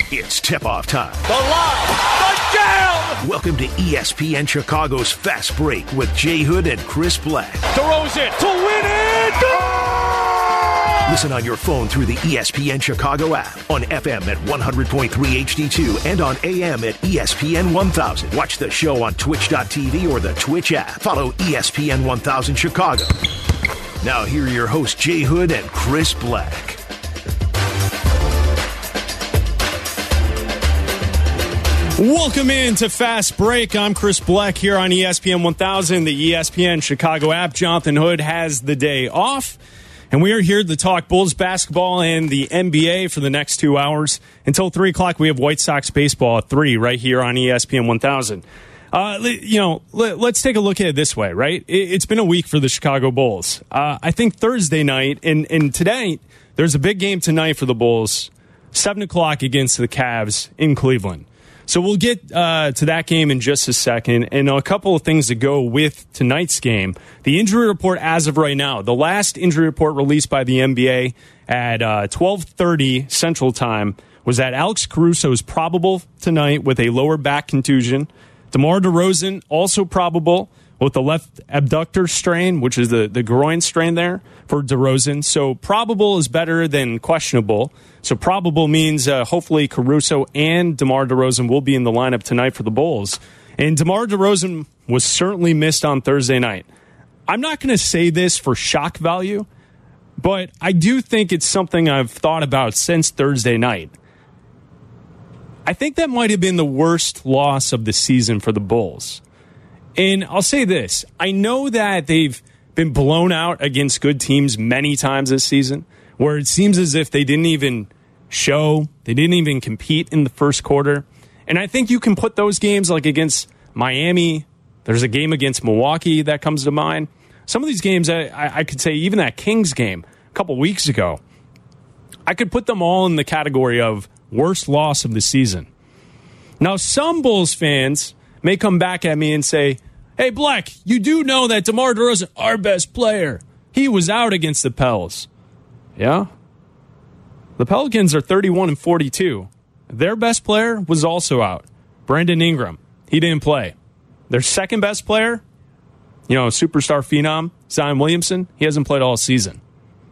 It's tip-off time. The line, the jam! Welcome to ESPN Chicago's Fast Break with Jay Hood and Chris Black. Throws it to win it! Goal! Listen on your phone through the ESPN Chicago app, on FM at 100.3 HD2, and on AM at ESPN 1000. Watch the show on twitch.tv or the Twitch app. Follow ESPN 1000 Chicago. Now here are your hosts, Jay Hood and Chris Black. Welcome in to Fast Break. I'm Chris Black here on ESPN 1000, the ESPN Chicago app. Jonathan Hood has the day off, and we are here to talk Bulls basketball and the NBA for the next 2 hours. Until 3 o'clock, we have White Sox baseball at 3 right here on ESPN 1000. Let's take a look at it this way, right? It's been a week for the Chicago Bulls. I think Thursday night and today, there's a big game tonight for the Bulls, 7 o'clock against the Cavs in Cleveland. So we'll get to that game in just a second, and a couple of things to go with tonight's game. The injury report as of right now, the last injury report released by the NBA at 12:30 Central Time was that Alex Caruso is probable tonight with a lower back contusion. DeMar DeRozan also probable with the left abductor strain, which is the groin strain there for DeRozan. So probable is better than questionable. So probable means hopefully Caruso and DeMar DeRozan will be in the lineup tonight for the Bulls. And DeMar DeRozan was certainly missed on Thursday night. I'm not going to say this for shock value, but I do think it's something I've thought about since Thursday night. I think that might have been the worst loss of the season for the Bulls. And I'll say this. I know that they've been blown out against good teams many times this season, where it seems as if they didn't even show, they didn't even compete in the first quarter. And I think you can put those games like against Miami. There's a game against Milwaukee that comes to mind. Some of these games, I could say, even that Kings game a couple weeks ago, I could put them all in the category of worst loss of the season. Now, some Bulls fans may come back at me and say, hey, Black, you do know that DeMar DeRozan, our best player, he was out against the Pels. Yeah? The Pelicans are 31-42. Their best player was also out. Brandon Ingram. He didn't play. Their second best player, superstar phenom, Zion Williamson, he hasn't played all season.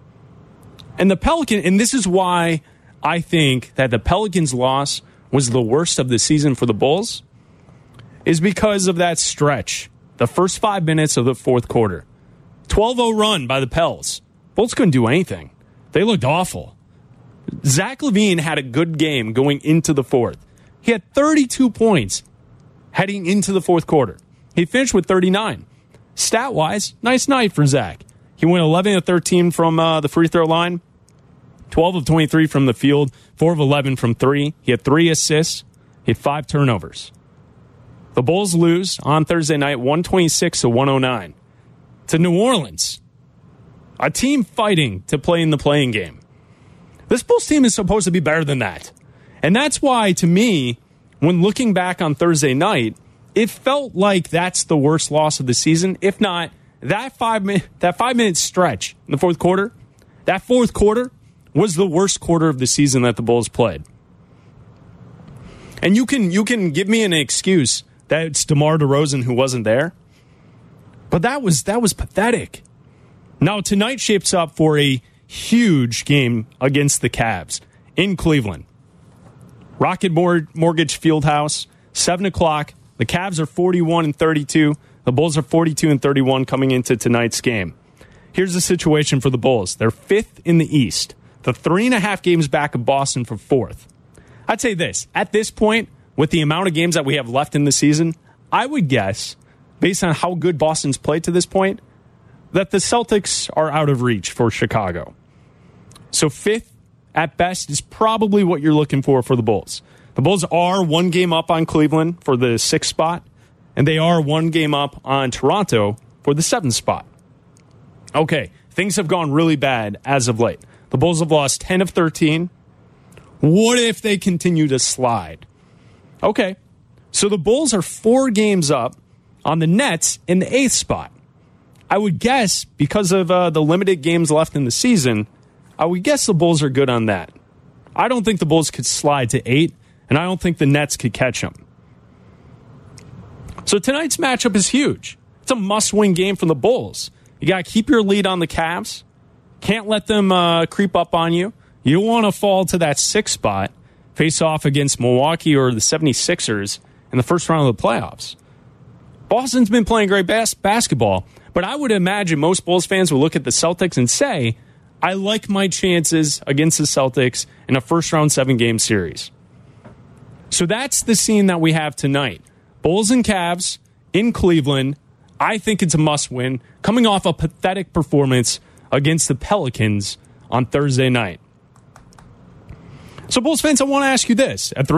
And this is why I think that the Pelicans' loss was the worst of the season for the Bulls, is because of that stretch. The first 5 minutes of the fourth quarter. 12-0 run by the Pels. Bulls couldn't do anything. They looked awful. Zach LaVine had a good game going into the fourth. He had 32 points heading into the fourth quarter. He finished with 39. Stat-wise, nice night for Zach. He went 11 of 13 from the free throw line, 12 of 23 from the field, 4 of 11 from 3. He had 3 assists. He had 5 turnovers. The Bulls lose on Thursday night 126-109 to New Orleans, a team fighting to play in the play-in game. This Bulls team is supposed to be better than that. And that's why, to me, when looking back on Thursday night, it felt like that's the worst loss of the season. If not, that 5-minute stretch in the fourth quarter, that fourth quarter was the worst quarter of the season that the Bulls played. And you can give me an excuse that it's DeMar DeRozan who wasn't there, but that was pathetic. Now tonight shapes up for a huge game against the Cavs in Cleveland. Rocket Mortgage Fieldhouse, 7 o'clock. The Cavs are 41-32. The Bulls are 42-31 coming into tonight's game. Here's the situation for the Bulls. They're 5th in the East. The 3.5 games back of Boston for 4th. I'd say this. At this point, with the amount of games that we have left in the season, I would guess, based on how good Boston's played to this point, that the Celtics are out of reach for Chicago. So 5th, at best, is probably what you're looking for the Bulls. The Bulls are 1 game up on Cleveland for the 6th spot, and they are 1 game up on Toronto for the 7th spot. Okay, things have gone really bad as of late. The Bulls have lost 10 of 13. What if they continue to slide? Okay, so the Bulls are 4 games up on the Nets in the 8th spot. I would guess, because of the limited games left in the season, I would guess the Bulls are good on that. I don't think the Bulls could slide to 8, and I don't think the Nets could catch them. So tonight's matchup is huge. It's a must-win game for the Bulls. You got to keep your lead on the Cavs. Can't let them creep up on you. You don't want to fall to that 6th spot, face off against Milwaukee or the 76ers in the first round of the playoffs. Boston's been playing great basketball, but I would imagine most Bulls fans will look at the Celtics and say, I like my chances against the Celtics in a first-round 7-game series. So that's the scene that we have tonight. Bulls and Cavs in Cleveland. I think it's a must-win, coming off a pathetic performance against the Pelicans on Thursday night. So, Bulls fans, I want to ask you this at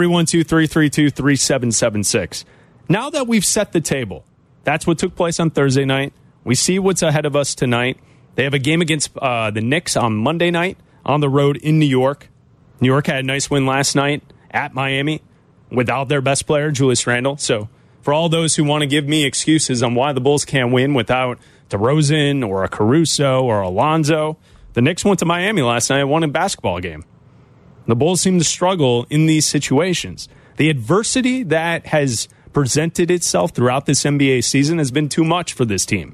312-332-3776. Now that we've set the table, that's what took place on Thursday night. We see what's ahead of us tonight. They have a game against the Knicks on Monday night on the road in New York. New York had a nice win last night at Miami without their best player, Julius Randle. So for all those who want to give me excuses on why the Bulls can't win without DeRozan or a Caruso or Alonzo, the Knicks went to Miami last night and won a basketball game. The Bulls seem to struggle in these situations. The adversity that has presented itself throughout this NBA season has been too much for this team.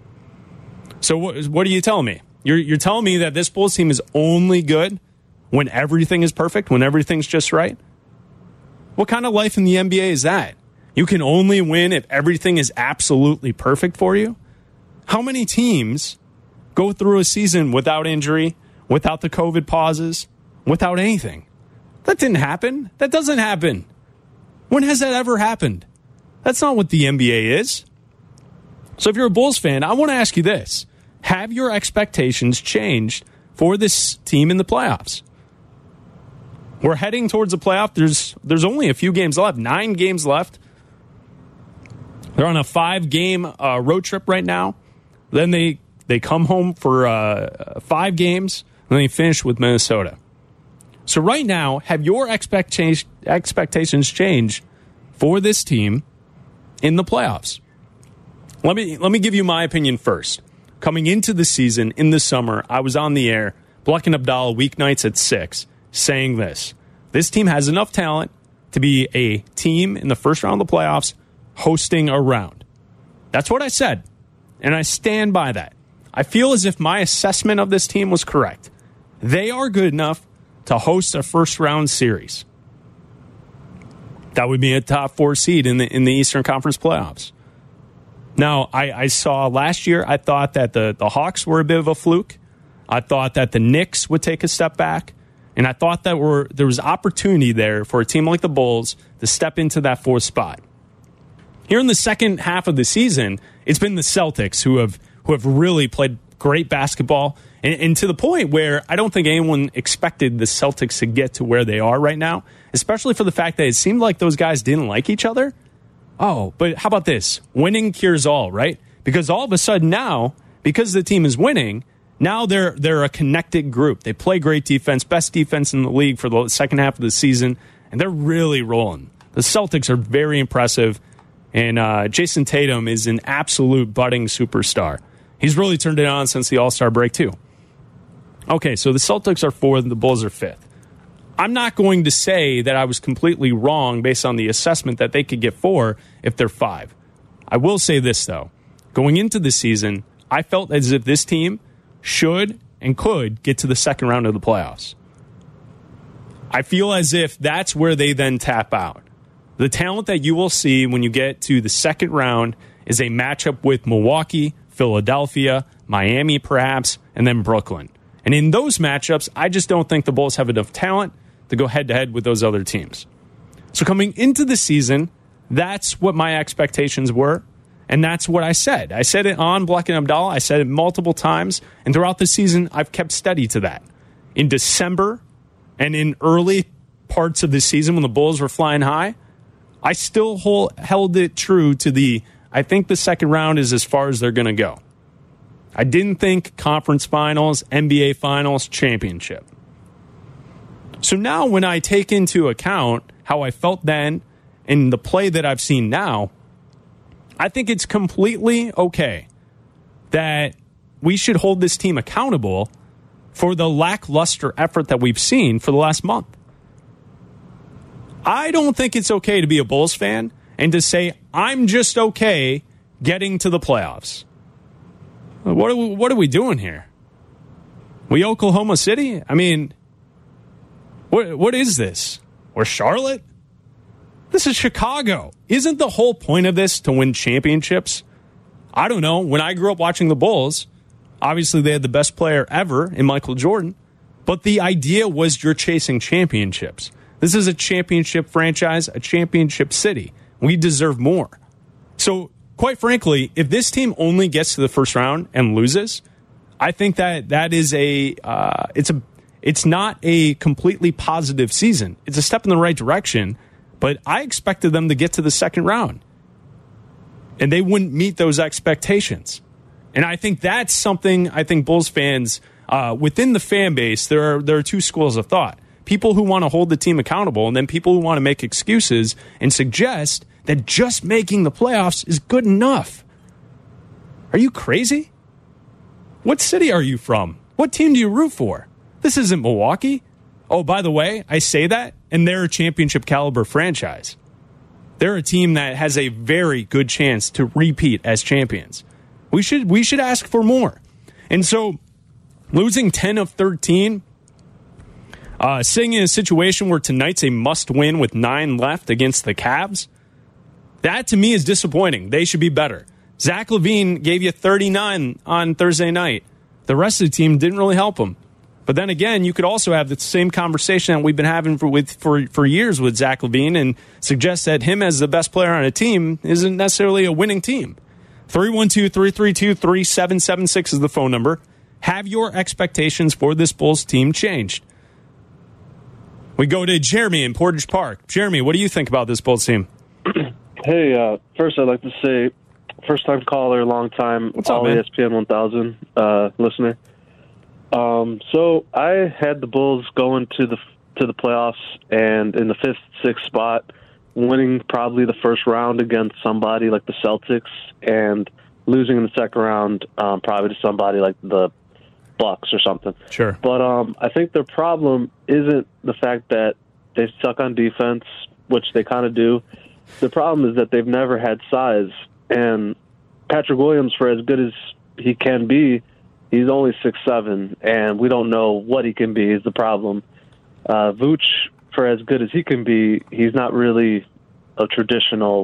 So what are you telling me? You're telling me that this Bulls team is only good when everything is perfect, when everything's just right? What kind of life in the NBA is that? You can only win if everything is absolutely perfect for you? How many teams go through a season without injury, without the COVID pauses, without anything? That didn't happen. That doesn't happen. When has that ever happened? That's not what the NBA is. So if you're a Bulls fan, I want to ask you this. Have your expectations changed for this team in the playoffs? We're heading towards the playoff. There's only a few games left, 9 games left. They're on a 5-game road trip right now. Then they come home for 5 games, and then they finish with Minnesota. So right now, have your expectations changed for this team in the playoffs? Let me give you my opinion first. Coming into the season in the summer, I was on the air, Bleck and Abdallah weeknights at 6, saying this. This team has enough talent to be a team in the first round of the playoffs hosting a round. That's what I said, and I stand by that. I feel as if my assessment of this team was correct. They are good enough to host a first-round series. That would be a top 4 seed in the Eastern Conference playoffs. Now, I saw last year, I thought that the Hawks were a bit of a fluke. I thought that the Knicks would take a step back. And I thought that there was opportunity there for a team like the Bulls to step into that 4th spot. Here in the second half of the season, it's been the Celtics who have really played great basketball. And to the point where I don't think anyone expected the Celtics to get to where they are right now, especially for the fact that it seemed like those guys didn't like each other. Oh, but how about this? Winning cures all, right? Because all of a sudden now, because the team is winning, now they're a connected group. They play great defense, best defense in the league for the second half of the season, and they're really rolling. The Celtics are very impressive, and Jason Tatum is an absolute budding superstar. He's really turned it on since the All-Star break, too. Okay, so the Celtics are 4th and the Bulls are 5th. I'm not going to say that I was completely wrong based on the assessment that they could get 4 if they're 5. I will say this, though. Going into the season, I felt as if this team should and could get to the second round of the playoffs. I feel as if that's where they then tap out. The talent that you will see when you get to the second round is a matchup with Milwaukee, Philadelphia, Miami perhaps, and then Brooklyn. And in those matchups, I just don't think the Bulls have enough talent to go head-to-head with those other teams. So coming into the season, that's what my expectations were, and that's what I said. I said it on Bleck and Abdallah. I said it multiple times, and throughout the season, I've kept steady to that. In December and in early parts of the season when the Bulls were flying high, I still held it true to I think the second round is as far as they're going to go. I didn't think conference finals, NBA finals, championship. So now when I take into account how I felt then and the play that I've seen now, I think it's completely okay that we should hold this team accountable for the lackluster effort that we've seen for the last month. I don't think it's okay to be a Bulls fan and to say, I'm just okay getting to the playoffs. What are we doing here? We Oklahoma City? I mean, what is this? We're Charlotte? This is Chicago. Isn't the whole point of this to win championships? I don't know. When I grew up watching the Bulls, obviously they had the best player ever in Michael Jordan, but the idea was you're chasing championships. This is a championship franchise, a championship city. We deserve more. So, quite frankly, if this team only gets to the first round and loses, I think that is it's not a completely positive season. It's a step in the right direction, but I expected them to get to the second round, and they wouldn't meet those expectations. And I think that's something I think Bulls fans within the fan base, there are two schools of thought. People who want to hold the team accountable, and then people who want to make excuses and suggest that just making the playoffs is good enough. Are you crazy? What city are you from? What team do you root for? This isn't Milwaukee. Oh, by the way, I say that, and they're a championship caliber franchise. They're a team that has a very good chance to repeat as champions. We should ask for more. And so, losing 10 of 13, sitting in a situation where tonight's a must-win with 9 left against the Cavs, that to me is disappointing. They should be better. Zach LaVine gave you 39 on Thursday night. The rest of the team didn't really help him. But then again, you could also have the same conversation that we've been having for years with Zach LaVine and suggest that him as the best player on a team isn't necessarily a winning team. 312-332-3776 is the phone number. Have your expectations for this Bulls team changed? We go to Jeremy in Portage Park. Jeremy, what do you think about this Bulls team? Hey, first I'd like to say, first-time caller, long-time ESPN 1000 listener. So I had the Bulls going to the playoffs and in the 5th, 6th spot, winning probably the first round against somebody like the Celtics and losing in the second round probably to somebody like the Bucks or something. Sure. But I think their problem isn't the fact that they suck on defense, which they kind of do. The problem is that they've never had size. And Patrick Williams, for as good as he can be, he's only 6'7", and we don't know what he can be is the problem. Vooch, for as good as he can be, he's not really a traditional,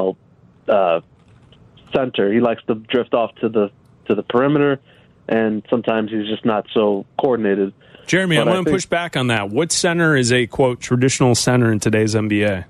center. He likes to drift off to the perimeter, and sometimes he's just not so coordinated. Jeremy, I'm going to push back on that. What center is a, quote, traditional center in today's NBA?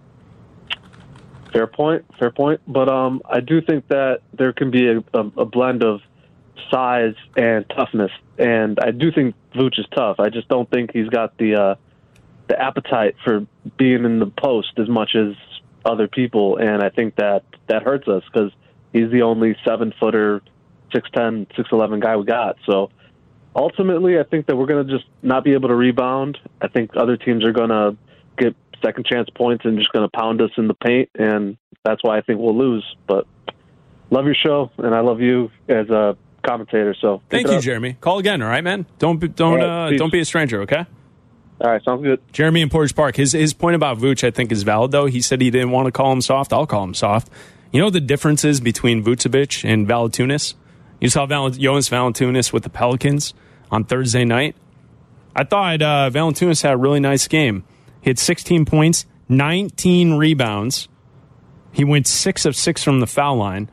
Fair point. But I do think that there can be a blend of size and toughness, and I do think Vooch is tough. I just don't think he's got the appetite for being in the post as much as other people, and I think that hurts us because he's the only 7-footer, 6'10", 6'11" guy we got. So ultimately, I think that we're going to just not be able to rebound. I think other teams are going to get second chance points and just going to pound us in the paint, and that's why I think we'll lose. But love your show, and I love you as a commentator. So thank you, Jeremy. Call again, all right, man? Don't be a stranger, okay? All right, sounds good. Jeremy in Portage Park. His point about Vooch, I think, is valid, though. He said he didn't want to call him soft. I'll call him soft. You know the differences between Vucevic and Valanciunas? You saw Jonas Valanciunas with the Pelicans on Thursday night. I thought Valanciunas had a really nice game. He had 16 points, 19 rebounds. He went 6 of 6 from the foul line.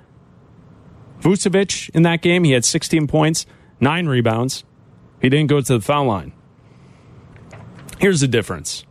Vucevic in that game, he had 16 points, 9 rebounds. He didn't go to the foul line. Here's the difference.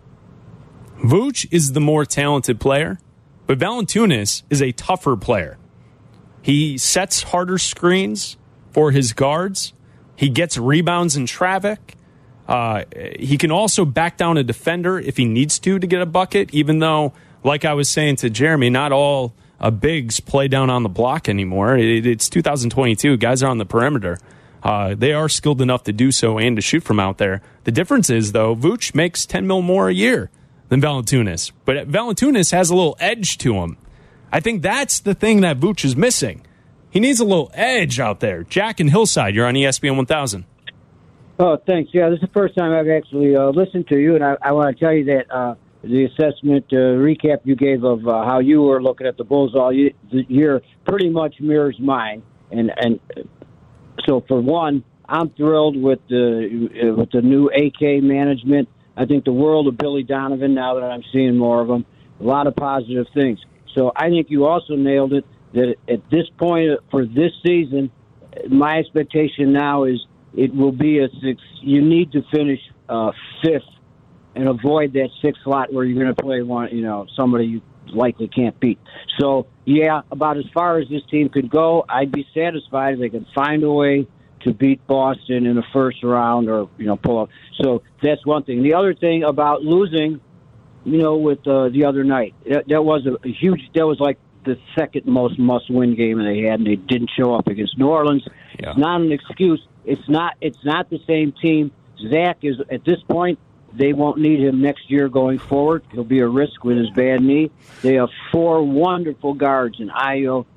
Vooch is the more talented player, but Valanciunas is a tougher player. He sets harder screens for his guards. He gets rebounds in traffic. He can also back down a defender if he needs to get a bucket, even though, like I was saying to Jeremy, not all bigs play down on the block anymore. It's 2022. Guys are on the perimeter. They are skilled enough to do so and to shoot from out there. The difference is, though, Vooch makes $10 million more a year than Valanciunas. But Valanciunas has a little edge to him. I think that's the thing that Vooch is missing. He needs a little edge out there. Jack and Hillside, you're on ESPN 1000. Oh, thanks. Yeah, this is the first time I've actually listened to you, and I want to tell you that the assessment recap you gave of how you were looking at the Bulls all year pretty much mirrors mine. And so, for one, I'm thrilled with the new AK management. I think the world of Billy Donovan now that I'm seeing more of him. A lot of positive things. So I think you also nailed it, that at this point for this season, my expectation now is it will be you need to finish fifth and avoid that sixth slot where you're going to play somebody you likely can't beat. So, yeah, about as far as this team could go, I'd be satisfied if they could find a way to beat Boston in the first round or, pull up. So that's one thing. The other thing about losing, with the other night, that was a huge, that was like the second most must-win game they had, and they didn't show up against New Orleans. Yeah. It's not an excuse. It's not the same team. Zach is, at this point, they won't need him next year going forward. He'll be a risk with his bad knee. They have 4 wonderful guards in Ayo,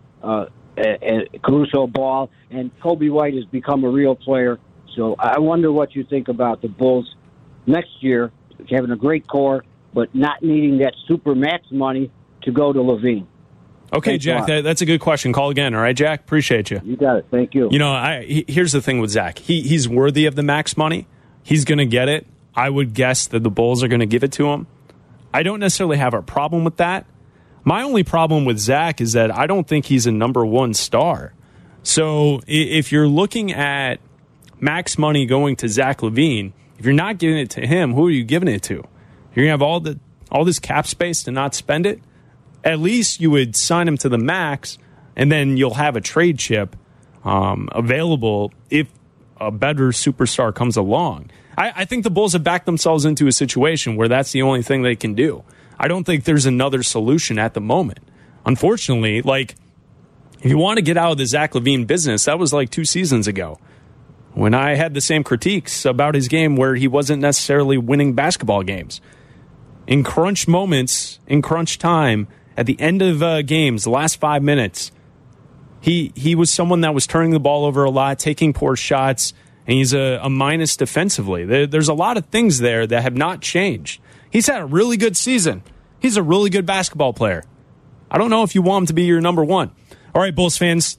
Caruso Ball, and Kobe White has become a real player. So I wonder what you think about the Bulls next year, having a great core, but not needing that super max money to go to Levine. Okay, thanks, Jack, that's a good question. Call again, all right, Jack? Appreciate you. You got it. Thank you. Here's the thing with Zach. He's worthy of the max money. He's going to get it. I would guess that the Bulls are going to give it to him. I don't necessarily have a problem with that. My only problem with Zach is that I don't think he's a number one star. So if you're looking at max money going to Zach LaVine, if you're not giving it to him, who are you giving it to? You're going to have all this cap space to not spend it? At least you would sign him to the max, and then you'll have a trade chip available if a better superstar comes along. I think the Bulls have backed themselves into a situation where that's the only thing they can do. I don't think there's another solution at the moment. Unfortunately, if you want to get out of the Zach LaVine business, that was like 2 seasons ago when I had the same critiques about his game where he wasn't necessarily winning basketball games. In crunch moments, in crunch time, at the end of games, the last 5 minutes, he was someone that was turning the ball over a lot, taking poor shots, and he's a minus defensively. There's a lot of things there that have not changed. He's had a really good season. He's a really good basketball player. I don't know if you want him to be your number one. All right, Bulls fans,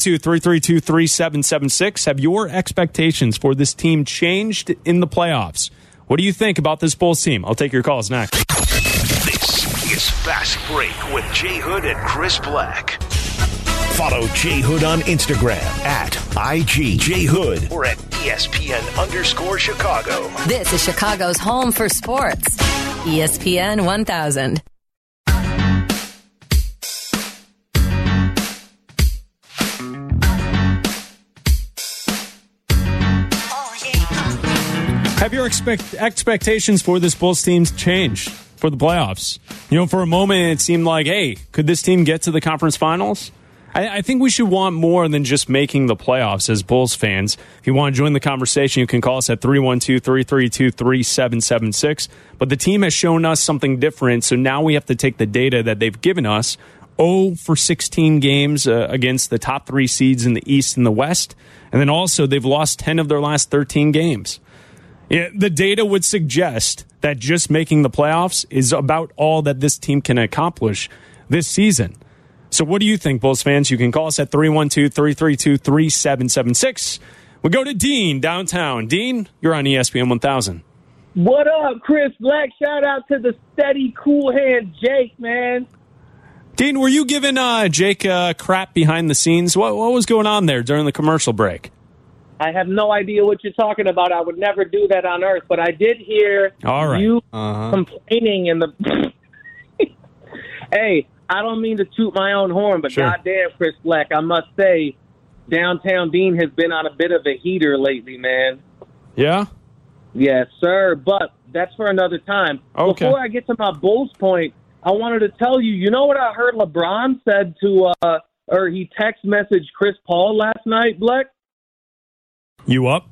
312-332-3776. Have your expectations for this team changed in the playoffs? What do you think about this Bulls team? I'll take your calls next. This is Fast Break with Jay Hood and Chris Black. Follow Jay Hood on Instagram at IGJHood or at ESPN_Chicago. This is Chicago's home for sports. ESPN 1000. Have your expectations for this Bulls team changed for the playoffs? For a moment it seemed like, hey, could this team get to the conference finals? I think we should want more than just making the playoffs as Bulls fans. If you want to join the conversation, you can call us at 312-332-3776. But the team has shown us something different, so now we have to take the data that they've given us, 0 for 16 games against the top 3 seeds in the East and the West, and then also they've lost 10 of their last 13 games. Yeah, the data would suggest that just making the playoffs is about all that this team can accomplish this season. So what do you think, Bulls fans? You can call us at 312-332-3776. We go to Dean downtown. Dean, you're on ESPN 1000. What up, Chris Black? Shout out to the steady, cool hand Jake, man. Dean, were you giving Jake crap behind the scenes? What was going on there during the commercial break? I have no idea what you're talking about. I would never do that on Earth, but I did hear you complaining in the... Hey, I don't mean to toot my own horn, but sure. Goddamn, Chris Black, I must say, downtown Dean has been on a bit of a heater lately, man. Yeah? Yes, sir, but that's for another time. Okay. Before I get to my Bulls point, I wanted to tell you, you know what I heard LeBron said to, or he text messaged Chris Paul last night, Black? You up?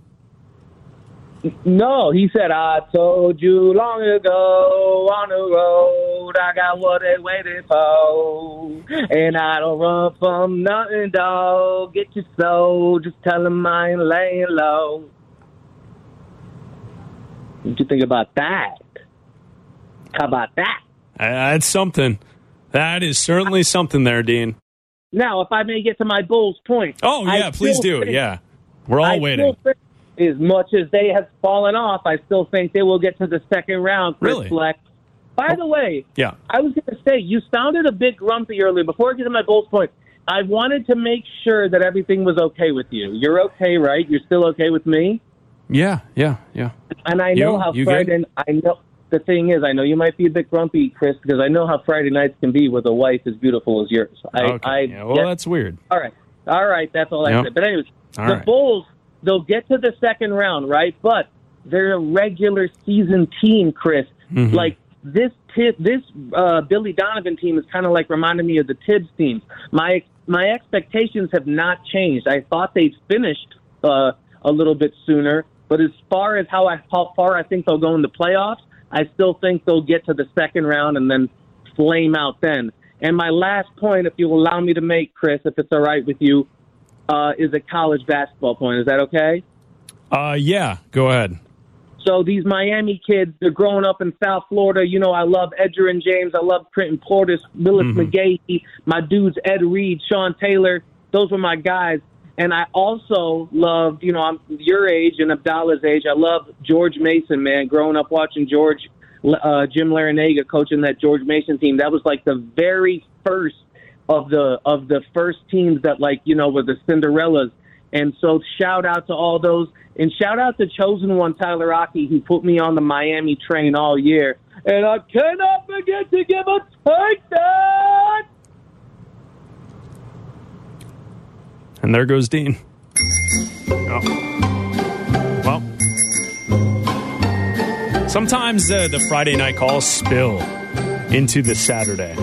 No, he said, I told you long ago on the road, I got what they waited for, and I don't run from nothing, dog. Get your soul, just tell them I ain't laying low. What you think about that? How about that? That's something. That is certainly something there, Dean. Now, if I may get to my Bulls point. Oh, yeah, please do. Yeah. We're all waiting. As much as they have fallen off, I still think they will get to the second round, Chris Really? Fleck. By the way, Yeah. I was going to say, you sounded a bit grumpy earlier. Before I get to my Bulls point, I wanted to make sure that everything was okay with you. You're okay, right? You're still okay with me? Yeah. And I know how Friday. I know the thing is, I know you might be a bit grumpy, Chris, because I know how Friday nights can be with a wife as beautiful as yours. That's weird. All right. That's all I said. But anyways, the right. Bulls, they'll get to the second round, right? But they're a regular season team, Chris. Mm-hmm. Like this Billy Donovan team is kind of like reminding me of the Tibbs team. My expectations have not changed. I thought they'd finished a little bit sooner, but as far as how far I think they'll go in the playoffs, I still think they'll get to the second round and then flame out then. And my last point, if you'll allow me to make, Chris, if it's all right with you, is a college basketball point. Is that okay? Yeah, go ahead. So these Miami kids, they're growing up in South Florida. You know, I love Edgerrin James. I love Trenton Portis, Willis McGahee, my dudes Ed Reed, Sean Taylor. Those were my guys. And I also loved, I'm your age and Abdallah's age. I love George Mason, man. Growing up watching Jim Larinaga coaching that George Mason team. That was like the very first of the first teams that were the Cinderellas. And so shout out to all those. And shout out to Chosen One, Tyler Aki, who put me on the Miami train all year. And I cannot forget to give a touchdown. And there goes Dean. Oh. Well, sometimes the Friday night calls spill into the Saturday.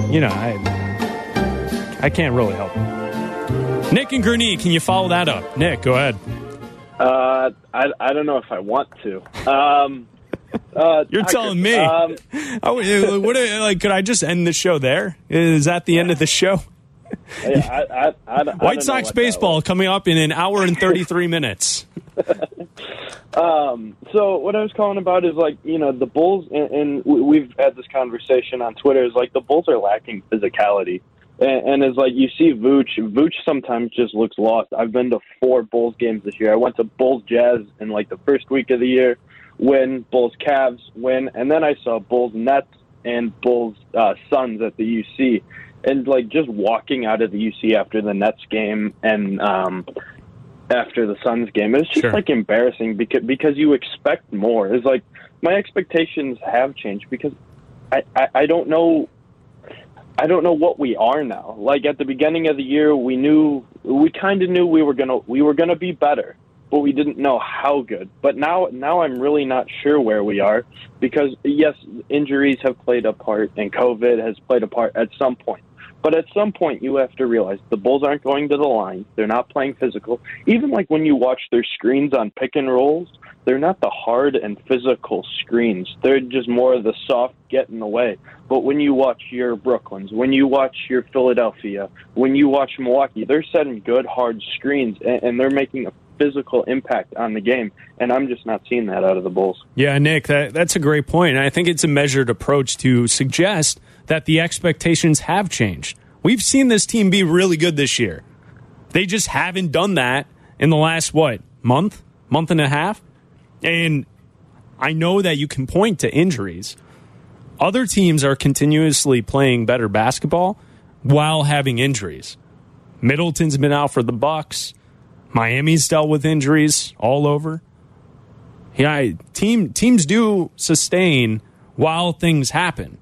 I can't really help it. Nick and Gurney, can you follow that up? Nick, go ahead. I don't know if I want to. You're telling me. Could I just end the show there? Is that the end of the show? I White Sox baseball coming up in an hour and 33 minutes. So what I was calling about is the Bulls, and we've had this conversation on Twitter, is the Bulls are lacking physicality. And it's you see Vooch sometimes just looks lost. I've been to 4 Bulls games this year. I went to Bulls Jazz in the first week of the year, win, Bulls Cavs, win, and then I saw Bulls Nets and Bulls Suns at the UC. And just walking out of the UC after the Nets game and after the Suns game, it's just embarrassing because you expect more. It's my expectations have changed because I don't know. I don't know what we are now. At the beginning of the year, we kind of knew we were gonna be better, but we didn't know how good. But now I'm really not sure where we are because yes, injuries have played a part and COVID has played a part at some point. But at some point, you have to realize the Bulls aren't going to the line. They're not playing physical. Even when you watch their screens on pick and rolls, they're not the hard and physical screens. They're just more of the soft get in the way. But when you watch your Brooklyns, when you watch your Philadelphia, when you watch Milwaukee, they're setting good, hard screens, and they're making a physical impact on the game. And I'm just not seeing that out of the Bulls. Yeah, Nick, that's a great point. And I think it's a measured approach to suggest that the expectations have changed. We've seen this team be really good this year. They just haven't done that in the last, month and a half? And I know that you can point to injuries. Other teams are continuously playing better basketball while having injuries. Middleton's been out for the Bucks. Miami's dealt with injuries all over. Yeah, teams do sustain while things happen.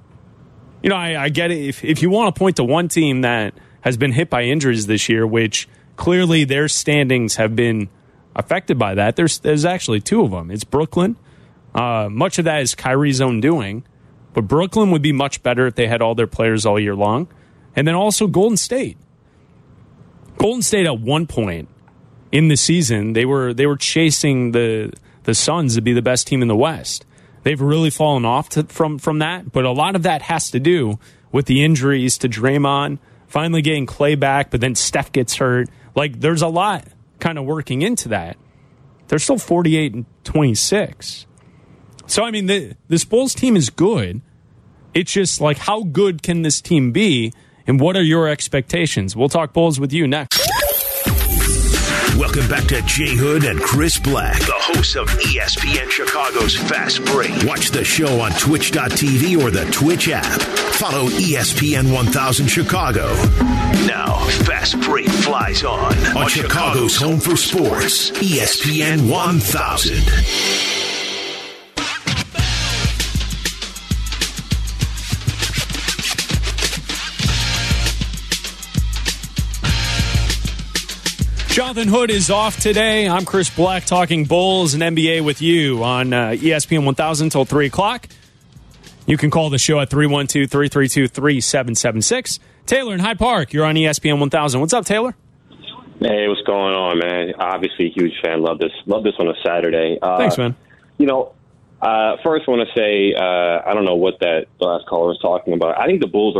I get it. If you want to point to one team that has been hit by injuries this year, which clearly their standings have been affected by that, there's actually 2 of them. It's Brooklyn. Much of that is Kyrie's own doing. But Brooklyn would be much better if they had all their players all year long. And then also Golden State. Golden State at one point in the season, they were chasing the Suns to be the best team in the West. They've really fallen off from that, but a lot of that has to do with the injuries to Draymond, finally getting Clay back, but then Steph gets hurt. There's a lot kind of working into that. They're still 48-26. So, this Bulls team is good. It's just like, how good can this team be, and what are your expectations? We'll talk Bulls with you next. Welcome back to Jay Hood and Chris Black, the hosts of ESPN Chicago's Fast Break. Watch the show on twitch.tv or the Twitch app. Follow ESPN 1000 Chicago. Now, Fast Break flies on Chicago's home for sports, ESPN 1000. Jonathan Hood is off today. I'm Chris Black talking Bulls and NBA with you on ESPN 1000 until 3 o'clock. You can call the show at 312-332-3776. Taylor in Hyde Park, you're on ESPN 1000. What's up, Taylor? Hey, what's going on, man? Obviously, huge fan. Love this on a Saturday. Thanks, man. First I want to say, I don't know what that last caller was talking about. I think the Bulls are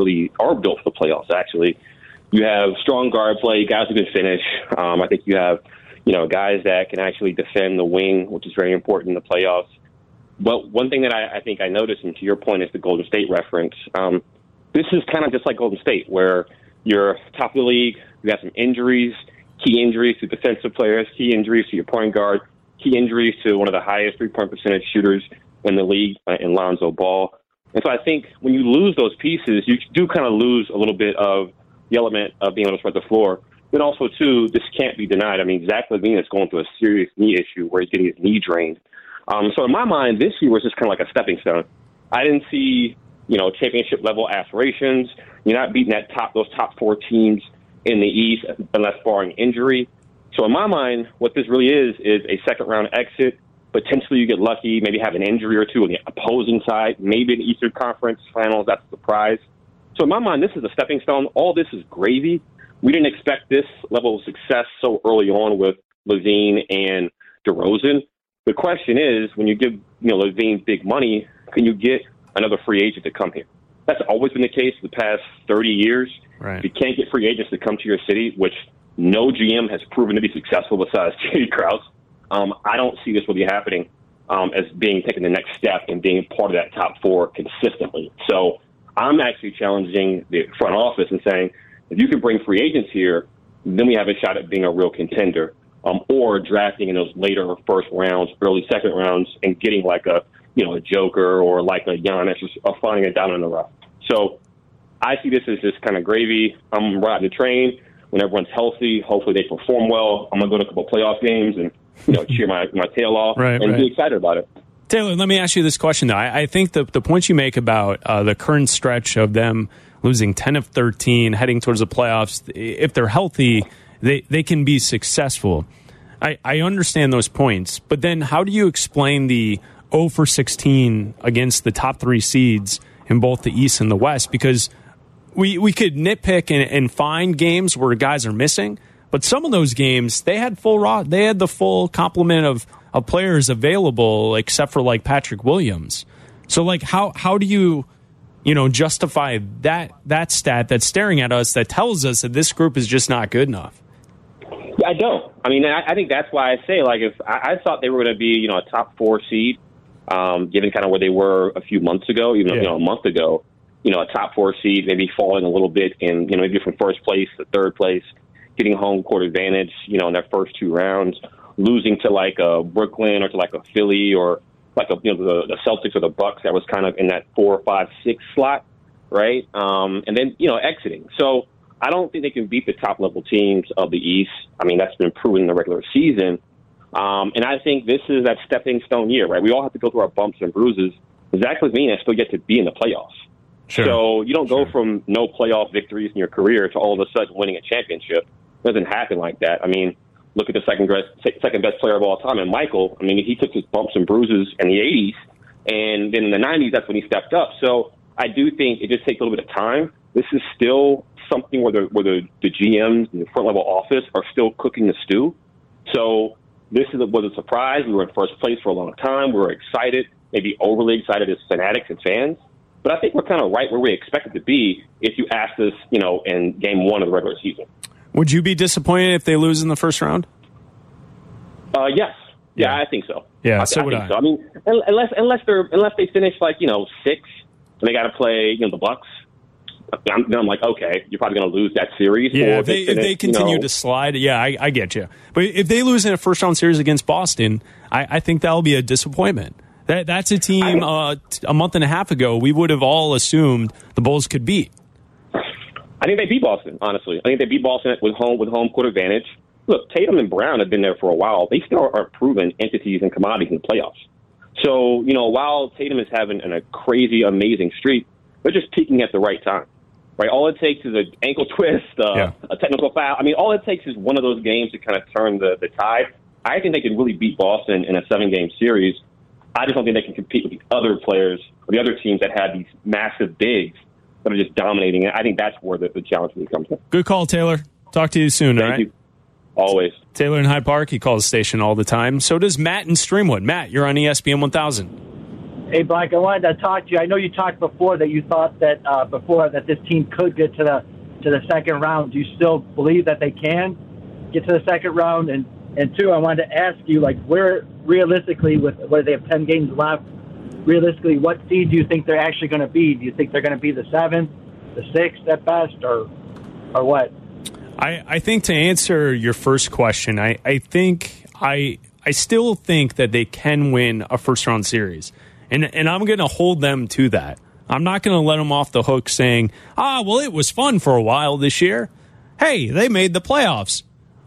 built for the playoffs, actually. You have strong guard play, guys who can finish. I think you have, guys that can actually defend the wing, which is very important in the playoffs. But one thing that I think I noticed, and to your point, is the Golden State reference. This is kind of just like Golden State, where you're top of the league, you got some injuries, key injuries to defensive players, key injuries to your point guard, key injuries to one of the highest three-point percentage shooters in the league, in Lonzo Ball. And so I think when you lose those pieces, you do kind of lose a little bit of the element of being able to spread the floor. But also, too, this can't be denied. I mean, Zach LaVine is going through a serious knee issue where he's getting his knee drained. So in my mind, this year was just kind of like a stepping stone. I didn't see, championship-level aspirations. You're not beating those top four teams in the East unless barring injury. So in my mind, what this really is a second-round exit. Potentially you get lucky, maybe have an injury or two on the opposing side, maybe an Eastern Conference Finals. That's a surprise. So in my mind, this is a stepping stone. All this is gravy. We didn't expect this level of success so early on with LaVine and DeRozan. The question is, when you give LaVine big money, can you get another free agent to come here? That's always been the case for the past 30 years. Right. If you can't get free agents to come to your city, which no GM has proven to be successful besides Jerry Krause, I don't see this really happening as being taking the next step and being part of that top four consistently. So I'm actually challenging the front office and saying, if you can bring free agents here, then we have a shot at being a real contender, or drafting in those later first rounds, early second rounds, and getting like a Joker or like a Giannis, or finding a diamond in the rough. So I see this as just kind of gravy. I'm riding the train. When everyone's healthy, hopefully they perform well. I'm going to go to a couple playoff games and cheer my tail off and be excited about it. Taylor, let me ask you this question, though. I think the points you make about the current stretch of them losing 10 of 13, heading towards the playoffs, if they're healthy, they can be successful. I understand those points, but then how do you explain the 0 for 16 against the top three seeds in both the East and the West? Because we could nitpick and find games where guys are missing, but some of those games, they had the full complement of players available, except for like Patrick Williams. So like how do you justify that stat that's staring at us that tells us that this group is just not good enough? I don't. I mean, I think that's why I say, like, if I thought they were going to be, a top four seed, given kind of where they were a few months ago, even a month ago, a top four seed, maybe falling a little bit in, maybe from first place to third place, getting home court advantage, in their first two rounds, losing to like a Brooklyn or to like a Philly or like the Celtics or the Bucks that was kind of in that 4, 5, 6 slot, right? And then exiting. So I don't think they can beat the top level teams of the East. I mean, that's been proven in the regular season. And I think this is that stepping stone year, right? We all have to go through our bumps and bruises. Zach LaVine has still yet to be in the playoffs. Sure. So you don't go from no playoff victories in your career to all of a sudden winning a championship. It doesn't happen like that. I mean, look at the second best player of all time, and Michael. I mean, he took his bumps and bruises in the 80s, and then in the 90s, that's when he stepped up. So I do think it just takes a little bit of time. This is still something where the GMs and the front level office are still cooking the stew. So this was a surprise. We were in first place for a long time. We were excited, maybe overly excited as fanatics and fans. But I think we're kind of right where we expected to be if you asked us, in game one of the regular season. Would you be disappointed if they lose in the first round? Yes. Yeah, I think so. Yeah, I think so. I mean, unless they finish like 6, and they got to play, the Bucks. Then I'm like, okay, you're probably going to lose that series. Yeah, if they continue to slide, I get you. But if they lose in a first-round series against Boston, I think that'll be a disappointment. That's a team a month and a half ago we would have all assumed the Bulls could beat. I think they beat Boston, honestly. I think they beat Boston with home court advantage. Look, Tatum and Brown have been there for a while. They still are proven entities and commodities in the playoffs. So, while Tatum is having a crazy, amazing streak, they're just peaking at the right time. Right, all it takes is an ankle twist, a technical foul. I mean, all it takes is one of those games to kind of turn the tide. I think they can really beat Boston in a 7-game series. I just don't think they can compete with the other players or the other teams that have these massive bigs that are just dominating it. I think that's where the challenge really comes in. Good call, Taylor. Talk to you soon, all right? Thank you. Always. Taylor in Hyde Park, he calls the station all the time. So does Matt in Streamwood. Matt, you're on ESPN 1000. Hey, Black, I wanted to talk to you. I know you talked before that you thought that that this team could get to the second round. Do you still believe that they can get to the second round? And two, I wanted to ask you, where realistically, where they have 10 games left, realistically, what seed do you think they're actually going to be? Do you think they're going to be the 7th, the 6th at best, or what? I think to answer your first question, I still think that they can win a first-round series. And I'm going to hold them to that. I'm not going to let them off the hook saying, well, it was fun for a while this year. Hey, they made the playoffs.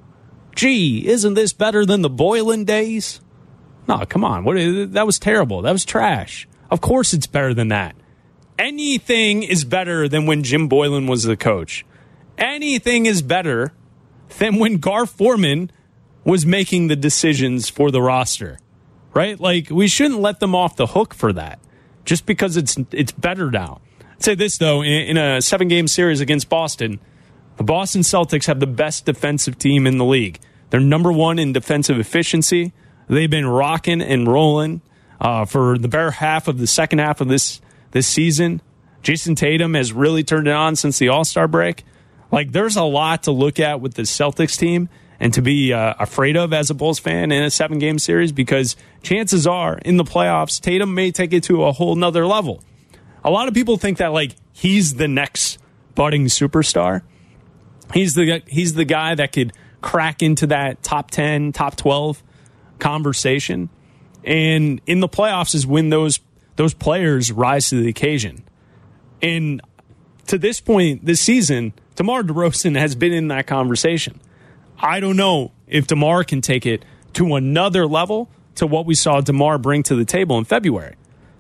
Gee, isn't this better than the Boylan days? No, come on. That was terrible. That was trash. Of course it's better than that. Anything is better than when Jim Boylan was the coach. Anything is better than when Gar Forman was making the decisions for the roster. Right? We shouldn't let them off the hook for that just because it's better now. I'd say this, though, in a 7-game series against Boston, the Boston Celtics have the best defensive team in the league. They're number 1 in defensive efficiency. They've been rocking and rolling for the better half of the second half of this season. Jason Tatum has really turned it on since the All-Star break. There's a lot to look at with the Celtics team and to be afraid of as a Bulls fan in a 7-game series, because chances are in the playoffs, Tatum may take it to a whole nother level. A lot of people think that he's the next budding superstar. He's the guy that could crack into that top 10, top 12 conversation. And in the playoffs is when those players rise to the occasion. And to this point this season, DeMar DeRozan has been in that conversation. I don't know if DeMar can take it to another level to what we saw DeMar bring to the table in February.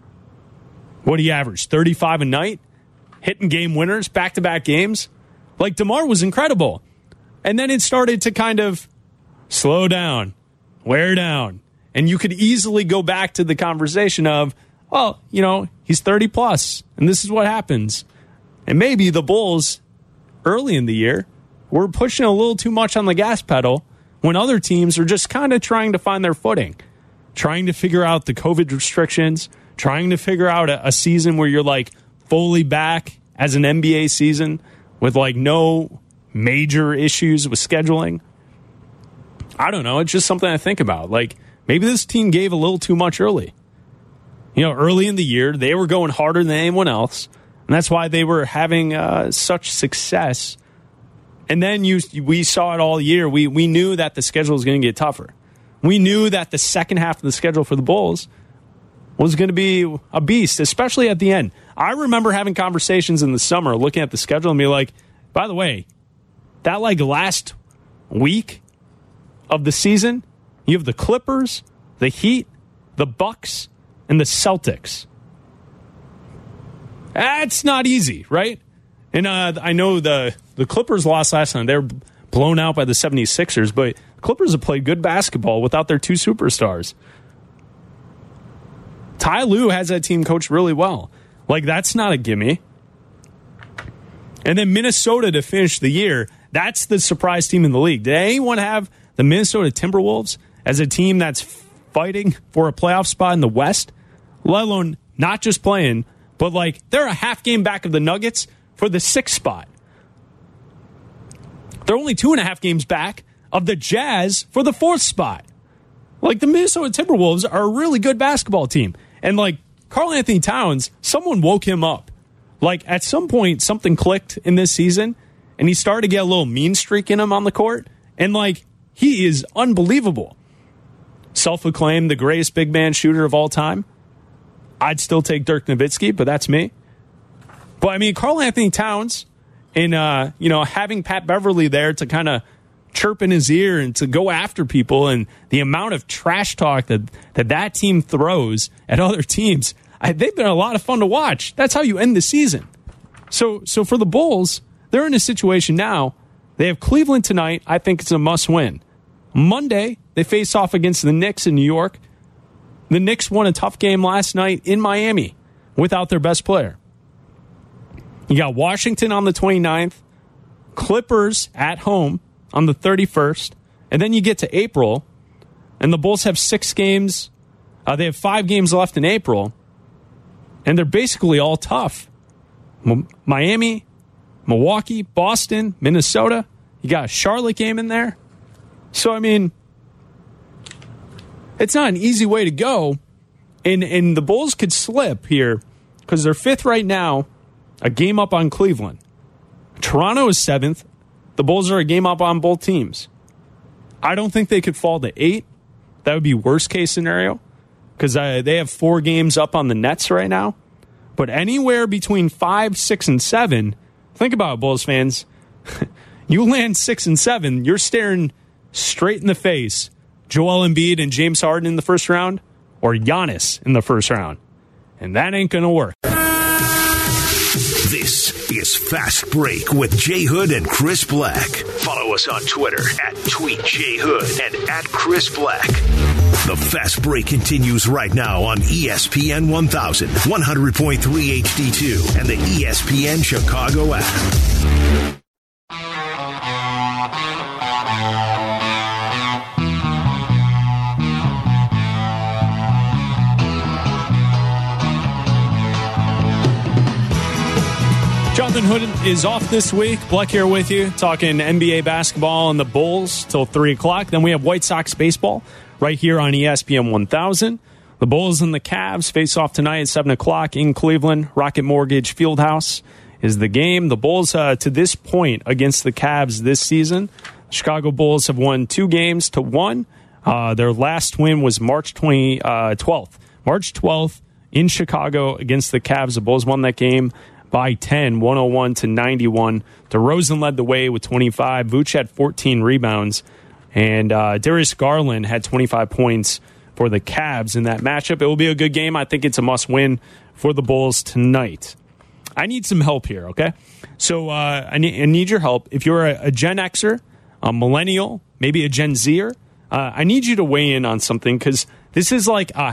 What he averaged? 35 a night? Hitting game winners, back-to-back games? DeMar was incredible. And then it started to kind of slow down, wear down. And you could easily go back to the conversation of, he's 30 plus, and this is what happens. And maybe the Bulls, early in the year, were pushing a little too much on the gas pedal when other teams are just kind of trying to find their footing, trying to figure out the COVID restrictions, trying to figure out a season where you're fully back as an NBA season with no major issues with scheduling. I don't know. It's just something I think about. Maybe this team gave a little too much early. Early in the year, they were going harder than anyone else, and that's why they were having such success. And then we saw it all year. We knew that the schedule was going to get tougher. We knew that the second half of the schedule for the Bulls was going to be a beast, especially at the end. I remember having conversations in the summer looking at the schedule and be like, by the way, that last week of the season, you have the Clippers, the Heat, the Bucks, and the Celtics. That's not easy, right? And I know the Clippers lost last night. They were blown out by the 76ers, but the Clippers have played good basketball without their 2 superstars. Ty Lue has that team coached really well. That's not a gimme. And then Minnesota to finish the year, that's the surprise team in the league. Did anyone have the Minnesota Timberwolves as a team that's fighting for a playoff spot in the West? Let alone not just playing, but they're a half game back of the Nuggets for the 6th spot. They're only 2.5 games back of the Jazz for the 4th spot. The Minnesota Timberwolves are a really good basketball team. And Karl Anthony Towns, someone woke him up. Like, at some point, something clicked in this season, and he started to get a little mean streak in him on the court. And, like, he is unbelievable. Self-acclaimed the greatest big man shooter of all time. I'd still take Dirk Nowitzki, but that's me. But, I mean, Karl Anthony Towns, and, having Pat Beverly there to kind of chirp in his ear and to go after people, and the amount of trash talk that team throws at other teams, they've been a lot of fun to watch. That's how you end the season. So for the Bulls, they're in a situation now. They have Cleveland tonight. I think it's a must-win. Monday, they face off against the Knicks in New York. The Knicks won a tough game last night in Miami without their best player. You got Washington on the 29th, Clippers at home on the 31st, and then you get to April, and the Bulls have 6 games. They have 5 games left in April, and they're basically all tough. Miami, Milwaukee, Boston, Minnesota. You got a Charlotte game in there. So, I mean, it's not an easy way to go. And the Bulls could slip here because they're 5th right now, a game up on Cleveland. Toronto is 7th. The Bulls are a game up on both teams. I don't think they could fall to 8. That would be worst case scenario because they have 4 games up on the Nets right now. But anywhere between 5, 6, and 7, think about it, Bulls fans. You land 6 and 7, you're staring straight in the face Joel Embiid and James Harden in the first round or Giannis in the first round. And that ain't going to work. This is Fast Break with Jay Hood and Chris Black. Follow us on Twitter @TweetJayHood and @ChrisBlack. The Fast Break continues right now on ESPN 1000, 100.3 HD2, and the ESPN Chicago app. Jonathan Hood is off this week. Black here with you, talking NBA basketball and the Bulls till 3 o'clock. Then we have White Sox baseball right here on ESPN 1000. The Bulls and the Cavs face off tonight at 7 o'clock in Cleveland. Rocket Mortgage Fieldhouse is the game. The Bulls, to this point, against the Cavs this season, Chicago Bulls have won 2 games to 1. Their last win was March 12th. March 12th in Chicago against the Cavs. The Bulls won that game by 10, 101-91. DeRozan led the way with 25. Vooch had 14 rebounds. And Darius Garland had 25 points for the Cavs in that matchup. It will be a good game. I think it's a must-win for the Bulls tonight. I need some help here, okay? So I need your help. If you're a Gen Xer, a millennial, maybe a Gen Zer, I need you to weigh in on something because this is like a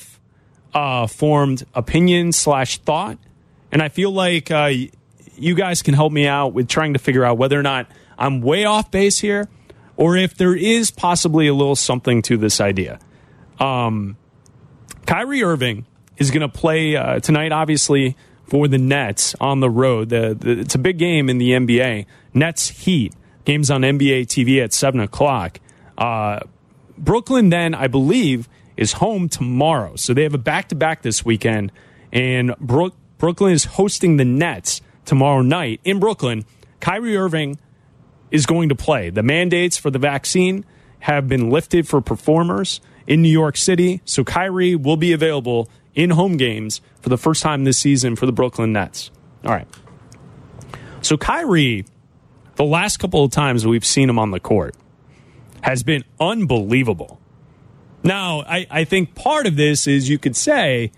half-formed opinion/thought. And I feel like you guys can help me out with trying to figure out whether or not I'm way off base here or if there is possibly a little something to this idea. Kyrie Irving is going to play tonight, obviously, for the Nets on the road. It's a big game in the NBA. Nets Heat. Game's on NBA TV at 7 o'clock. Brooklyn, then, I believe, is home tomorrow. So they have a back-to-back this weekend. And Brooklyn is hosting the Nets tomorrow night in Brooklyn. Kyrie Irving is going to play. The mandates for the vaccine have been lifted for performers in New York City, so Kyrie will be available in home games for the first time this season for the Brooklyn Nets. All right. So Kyrie, the last couple of times we've seen him on the court, has been unbelievable. Now, I think part of this is you could say,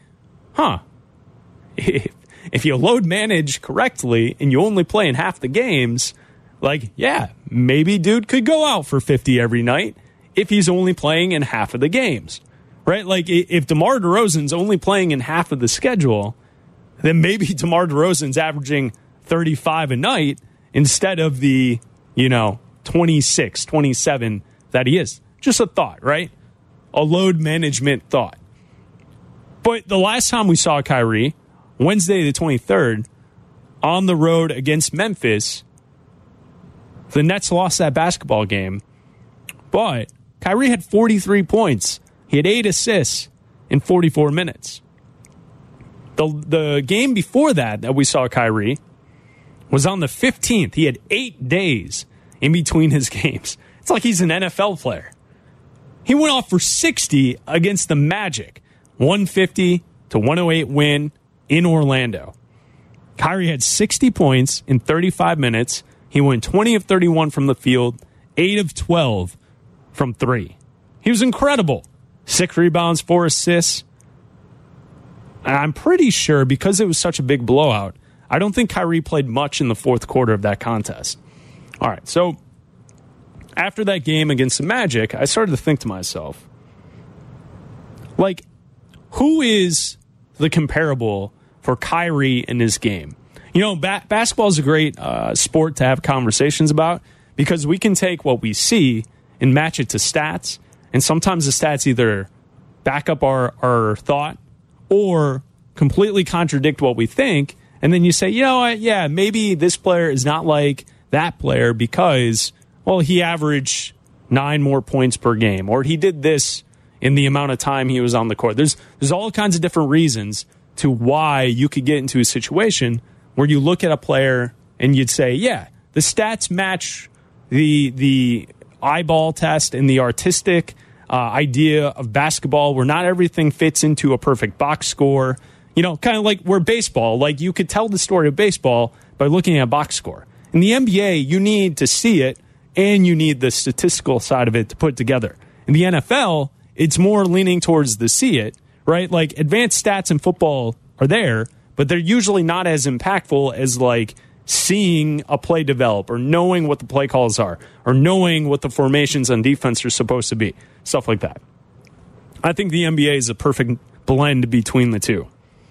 if you load manage correctly and you only play in half the games, maybe dude could go out for 50 every night if he's only playing in half of the games, right? Like if DeMar DeRozan's only playing in half of the schedule, then maybe DeMar DeRozan's averaging 35 a night instead of the, 26, 27 that he is. Just a thought, right? A load management thought. But the last time we saw Kyrie, Wednesday the 23rd, on the road against Memphis, the Nets lost that basketball game. But Kyrie had 43 points. He had 8 assists in 44 minutes. The game before that we saw Kyrie was on the 15th. He had 8 days in between his games. It's like he's an NFL player. He went off for 60 against the Magic. 150-108 win in Orlando. Kyrie had 60 points in 35 minutes. He went 20 of 31 from the field, 8 of 12 from 3. He was incredible. 6 rebounds, 4 assists. And I'm pretty sure because it was such a big blowout, I don't think Kyrie played much in the fourth quarter of that contest. All right, so after that game against the Magic, I started to think to myself, like, who is the comparable for Kyrie in his game? You know, basketball is a great sport to have conversations about because we can take what we see and match it to stats, and sometimes the stats either back up our thought or completely contradict what we think, and then you say, you know what, yeah, maybe this player is not like that player because, well, he averaged 9 more points per game, or he did this in the amount of time he was on the court. There's all kinds of different reasons to why you could get into a situation where you look at a player and you'd say, yeah, the stats match the eyeball test and the artistic idea of basketball where not everything fits into a perfect box score. You know, kind of like where baseball, like you could tell the story of baseball by looking at a box score. In the NBA, you need to see it and you need the statistical side of it to put it together. In the NFL, it's more leaning towards the see it, right? Like advanced stats in football are there, but they're usually not as impactful as like seeing a play develop or knowing what the play calls are or knowing what the formations on defense are supposed to be, stuff like that. I think the NBA is a perfect blend between the two.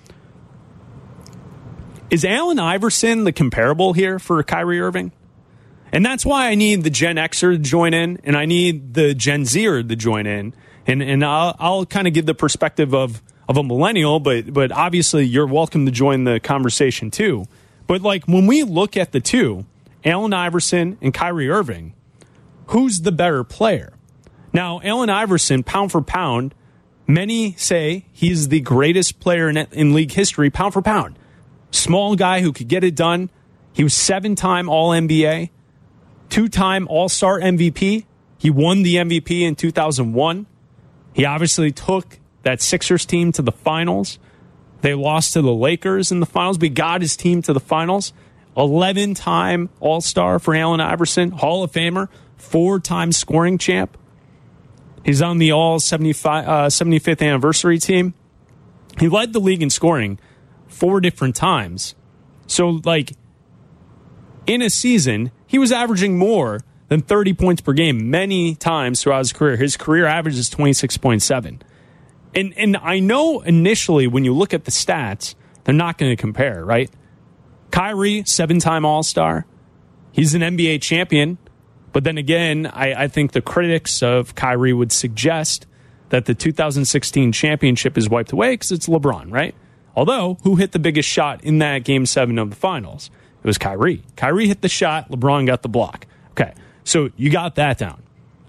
Is Allen Iverson the comparable here for Kyrie Irving? And that's why I need the Gen Xer to join in, and I need the Gen Zer to join in. And I'll kind of give the perspective of a millennial, but obviously you're welcome to join the conversation too. But like when we look at the two, Allen Iverson and Kyrie Irving, who's the better player? Now, Allen Iverson, pound for pound, many say he's the greatest player in league history, pound for pound. Small guy who could get it done. He was 7-time All-NBA, 2-time All-Star MVP. He won the MVP in 2001. He obviously took that Sixers team to the finals. They lost to the Lakers in the finals, but he got his team to the finals. 11-time All-Star for Allen Iverson, Hall of Famer, 4-time scoring champ. He's on the All-75th anniversary team. He led the league in scoring 4 different times. So, like, in a season, he was averaging more than 30 points per game many times throughout his career. His career average is 26.7. And I know initially when you look at the stats, they're not going to compare, right? Kyrie, 7-time All-Star. He's an NBA champion. But then again, I think the critics of Kyrie would suggest that the 2016 championship is wiped away because it's LeBron, right? Although, who hit the biggest shot in that Game 7 of the finals? It was Kyrie. Kyrie hit the shot. LeBron got the block. Okay, so you got that down.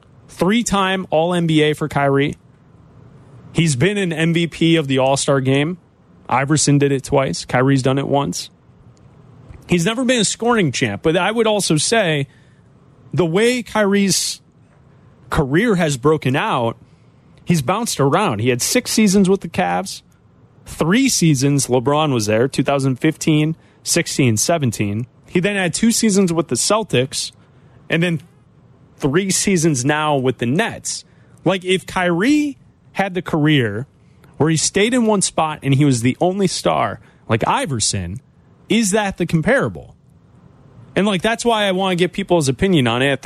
3-time All-NBA for Kyrie. He's been an MVP of the All-Star game. Iverson did it twice. Kyrie's done it once. He's never been a scoring champ, but I would also say the way Kyrie's career has broken out, he's bounced around. He had 6 seasons with the Cavs. 3 seasons LeBron was there, 2015, 16, 17. He then had 2 seasons with the Celtics, and then 3 seasons now with the Nets. Like, if Kyrie had the career where he stayed in one spot and he was the only star, like Iverson, is that the comparable? And, like, that's why I want to get people's opinion on it at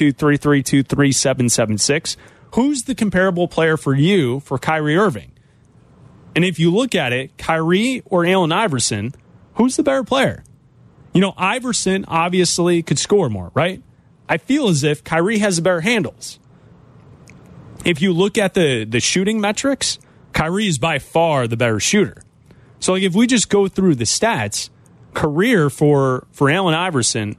312-332-3776. Who's the comparable player for you for Kyrie Irving? And if you look at it, Kyrie or Allen Iverson, who's the better player? You know, Iverson obviously could score more, right? I feel as if Kyrie has the better handles. If you look at the shooting metrics, Kyrie is by far the better shooter. So, like, if we just go through the stats, career for Allen Iverson,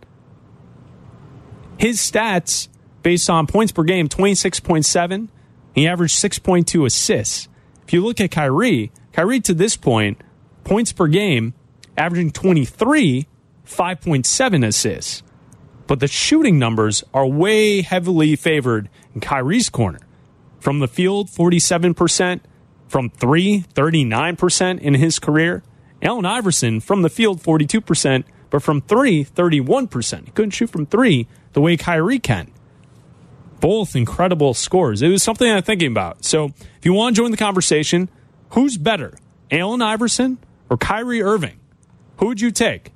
his stats based on points per game, 26.7. He averaged 6.2 assists. If you look at Kyrie to this point, points per game, averaging 23, 5.7 assists. But the shooting numbers are way heavily favored in Kyrie's corner. From the field, 47%. From three, 39% in his career. Allen Iverson, from the field, 42%. But from three, 31%. He couldn't shoot from three the way Kyrie can. Both incredible scores. It was something I'm thinking about. So if you want to join the conversation, who's better, Allen Iverson or Kyrie Irving? Who would you take?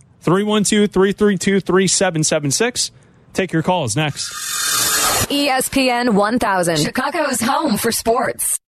312-332-3776. Take your calls next. ESPN 1000, Chicago's home for sports.